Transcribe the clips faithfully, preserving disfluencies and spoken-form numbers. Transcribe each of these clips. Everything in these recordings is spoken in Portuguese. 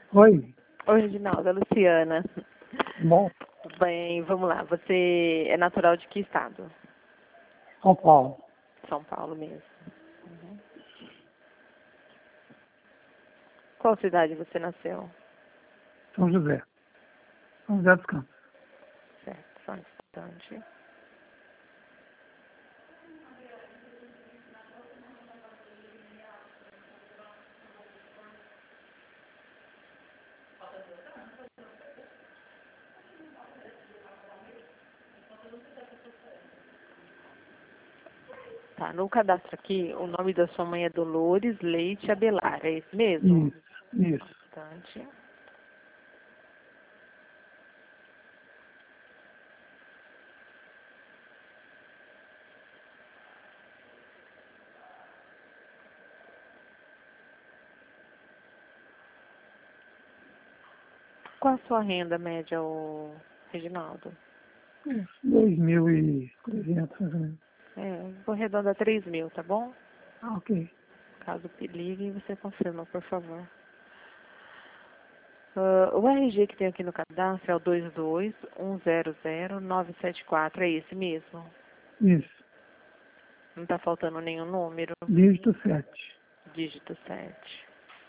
Oi, Oi, Reginaldo, é Luciana. bom, Bem, vamos lá. Você é natural de que estado? São Paulo. São Paulo mesmo. Uhum. Qual cidade você nasceu? São José. São José dos Campos. Certo, só um instante. Tá, no cadastro aqui, o nome da sua mãe é Dolores Leite Abelar, é isso mesmo? Isso, isso. Só um instante. Qual a sua renda média, ô, Reginaldo? Uns dois mil e trezentos, mais ou menos. É, vou arredondar três mil, tá bom? Ah, ok. Caso ligue, você confirma, por favor. Ah, o R G que tem aqui no cadastro é o dois dois um zero zero nove sete quatro, é esse mesmo? Isso. Não está faltando nenhum número? Dígito sete. Dígito sete.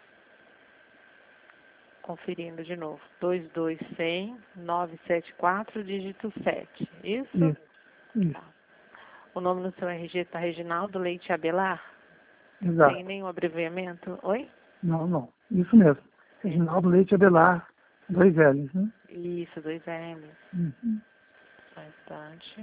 Conferindo de novo. dois dois zero zero nove sete quatro, dígito sete. Isso? Isso, isso. Tá. O nome no seu R G está Reginaldo Leite Abelar? Tem Exato. nenhum abreviamento? Oi? Não, não. Isso mesmo. Reginaldo Leite Abelar, dois L's, né? Isso, dois M's. Uhum. Só um instante.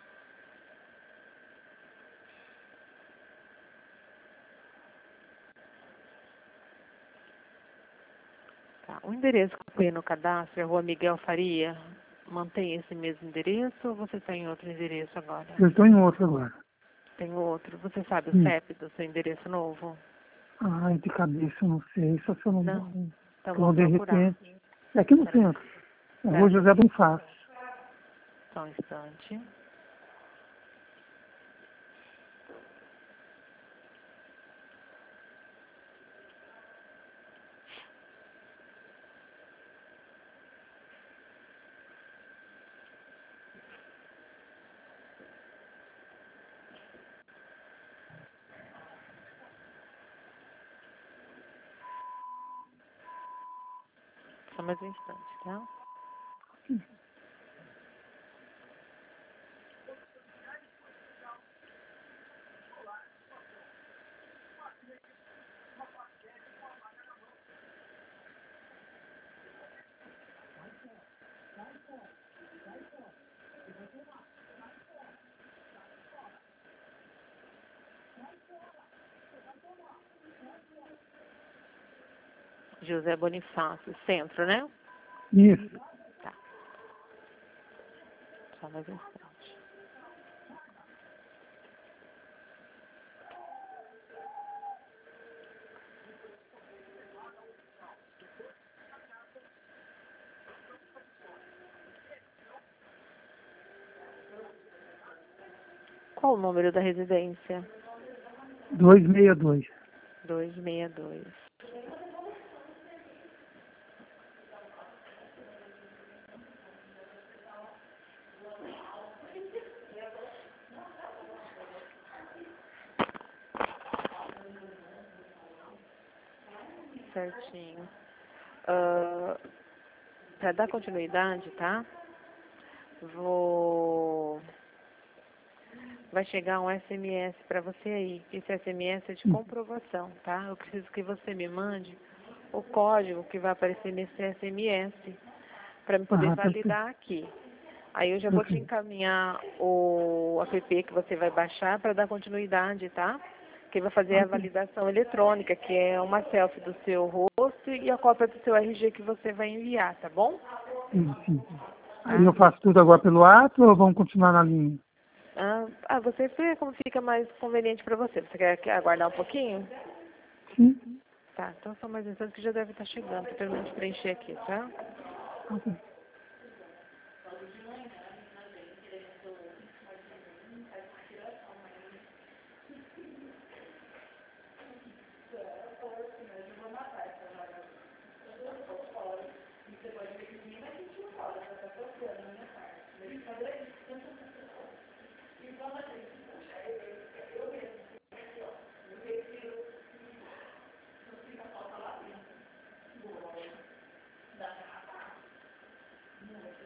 Tá. O endereço que eu fui no cadastro é Rua Miguel Faria. Mantém esse mesmo endereço ou você está em outro endereço agora? Eu estou em outro agora. Tem outro. Você sabe o Isso. C E P do seu endereço novo? Ai, de cabeça eu não sei. Só se eu não... Não. Então Ou vamos de procurar. repente... É aqui no Espera, centro. É espera Rua um José pouquinho. Bonifácio. Só um instante. Só mais um instante, tá? José Bonifácio, centro, né? Isso. Tá. Só mais um instante. Qual o número da residência? duzentos e sessenta e dois. duzentos e sessenta e dois. Certinho. Para dar continuidade, tá? Vou... Vai chegar um S M S para você aí. Esse S M S é de Hum. comprovação, tá? Eu preciso que você me mande o código que vai aparecer nesse S M S para me poder Ah, perfeito. validar aqui. Aí eu já vou te Perfeito. encaminhar o app que você vai baixar para dar continuidade, tá? Que vai fazer a Ok. validação eletrônica, que é uma selfie do seu rosto e a cópia do seu R G que você vai enviar, tá bom? Sim, sim. Aí Tá? eu faço tudo agora pelo ato ou vamos continuar na linha? Ah, ah, você vê como fica mais conveniente para você. Você quer, quer aguardar um pouquinho? Sim. Tá, então só mais um instante que já deve estar chegando. Tô terminando de preencher aqui, tá? Ok.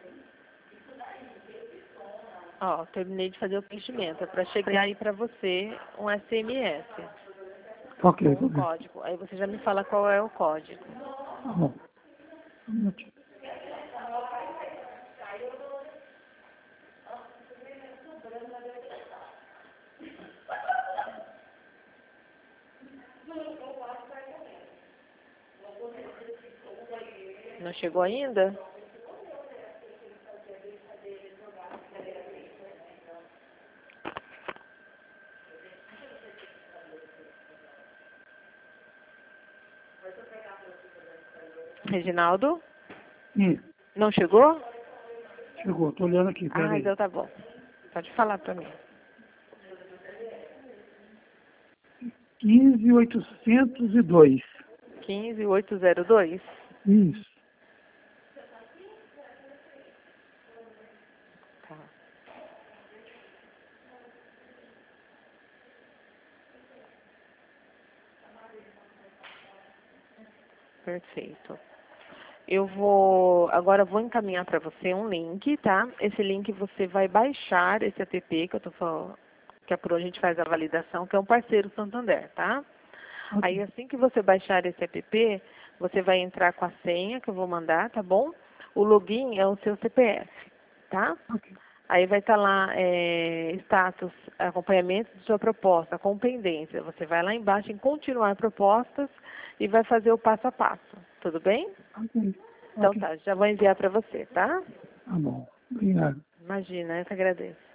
Ó, terminei de fazer o preenchimento. É para chegar aí para você um S M S Ok, com tudo o bem. código. Aí você já me fala qual é o código. Tá bom. Um minutinho. Não chegou ainda? Reginaldo? Ih, Não chegou? chegou. Tô olhando aqui, Ah, peraí. então tá bom. Pode falar para mim. quinze mil oitocentos e dois. quinze mil oitocentos e dois? Isso. Tá. Perfeito. Eu vou, agora vou encaminhar para você um link, tá? Esse link você vai baixar esse app que eu tô falando, que é por onde a gente faz a validação, que é um parceiro Santander, tá? Aí Ok. assim que você baixar esse app, você vai entrar com a senha que eu vou mandar, tá bom? O login é o seu C P F, tá? Ok. Aí vai estar lá, é, status, acompanhamento de sua proposta, com pendência. Você vai lá embaixo em continuar propostas e vai fazer o passo a passo. Tudo bem? Ok. Então Ok. tá, já vou enviar para você, tá? Tá bom. Obrigado. Imagina, eu que agradeço.